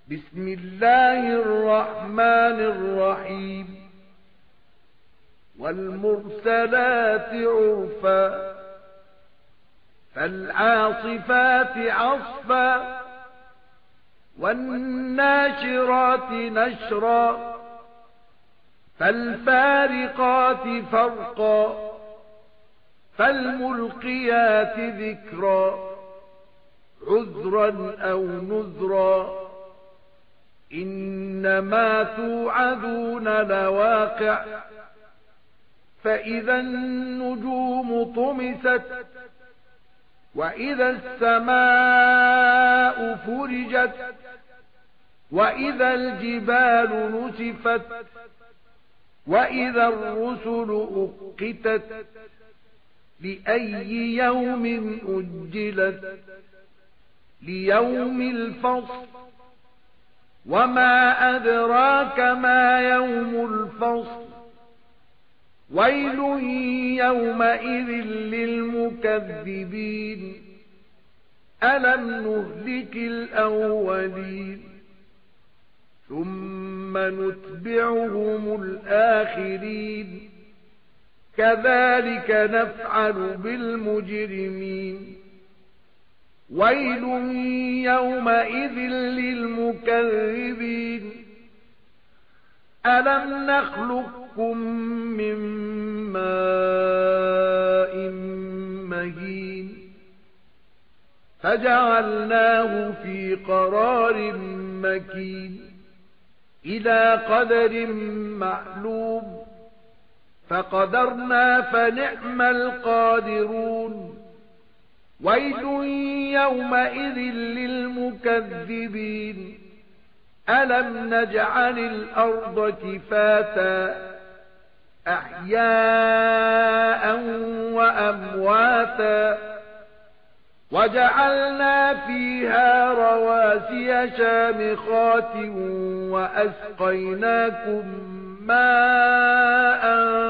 بسم الله الرحمن الرحيم والمرسلات عرفا فالعاصفات عصفا والناشرات نشرا فالفارقات فرقا فالملقيات ذكرا عذرا أو نذرا إنما توعدون لواقع فإذا النجوم طمست وإذا السماء فرجت وإذا الجبال نسفت وإذا الرسل أقتت لأي يوم أجلت ليوم الفصل وما أدراك ما يوم الفصل ويل يومئذ للمكذبين ألم نهلك الأولين ثم نتبعهم الآخرين كذلك نفعل بالمجرمين ويل يومئذ للمكذبين ألم نخلقكم من ماء مهين فجعلناه في قرار مكين إلى قدر معلوم فقدرنا فنعم القادرون ويل يومئذ للمكذبين ألم نجعل الأرض كفاتا أحياء وأمواتا وجعلنا فيها رواسي شامخات وأسقيناكم ماء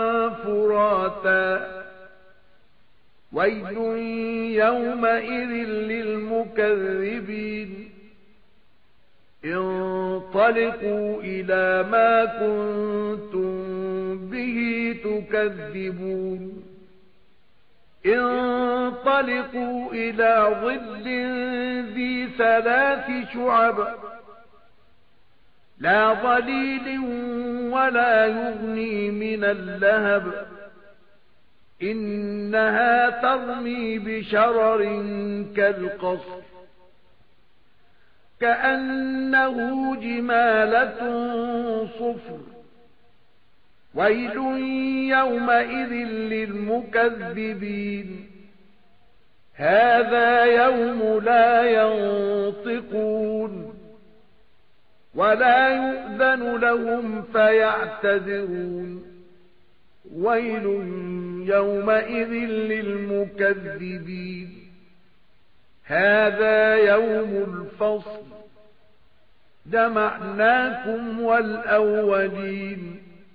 فراتا ويل يومئذ للمكذبين انطلقوا إلى ما كنتم به تكذبون انطلقوا إلى ظل ذي ثلاث شعب لا ظليل ولا يغني من اللهب إنها ترمي بشرر كالقصر كأنه جمالة صفر ويل يومئذ للمكذبين هذا يوم لا ينطقون ولا يؤذن لهم فيعتذرون ويل يومئذ للمكذبين هذا يوم الفصل جمعناكم والأولين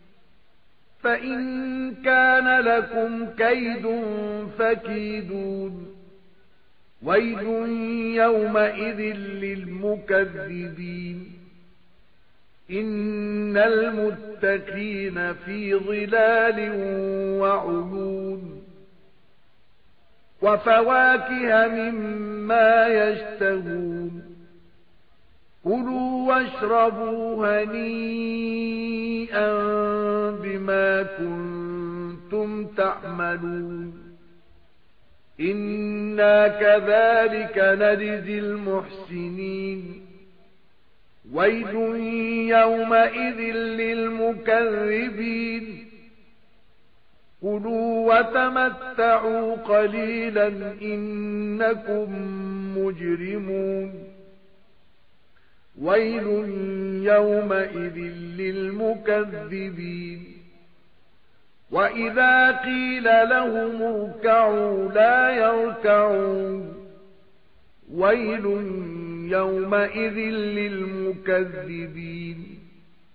فإن كان لكم كيد فكيدون ويل يومئذ للمكذبين إن المتقين في ظلال وعيون وفواكه مما يشتهون كلوا واشربوا هنيئا بما كنتم تعملون إنا كذلك نجزي المحسنين ويل يومئذ للمكذبين كلوا وتمتعوا قليلا إنكم مجرمون ويل يومئذ للمكذبين وإذا قيل لهم اركعوا لا يركعون ويل يومئذ للمكذبين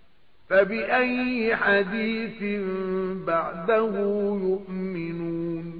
فبأي حديث بعده يؤمنون